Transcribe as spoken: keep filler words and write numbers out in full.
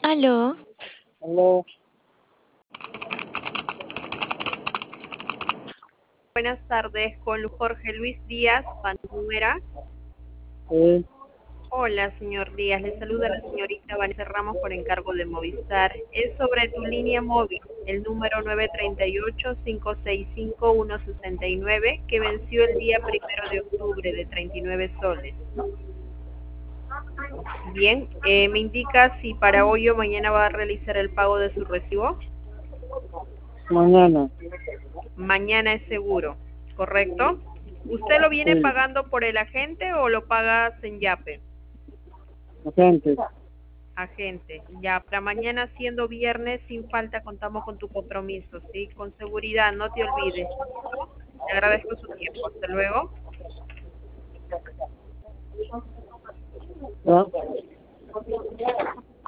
Aló, Aló, Buenas tardes, con Jorge Luis Díaz, Pantuera. sí, Hola, señor Díaz. Le saluda la señorita Vanessa Ramos por encargo de Movistar. Es sobre tu línea móvil, el número nueve tres ocho, cinco seis cinco, uno seis nueve, que venció el día primero de octubre de treinta y nueve soles. Bien, eh, me indica si para hoy o mañana va a realizar el pago de su recibo. mañana, Mañana es seguro, ¿correcto? ¿Usted lo viene sí, pagando por el agente o lo pagas en Yape? agente, Agente, ya para mañana siendo viernes, sin falta contamos con tu compromiso, ¿sí? Con seguridad, no te olvides. Te agradezco su tiempo. Hasta luego. ¿ya?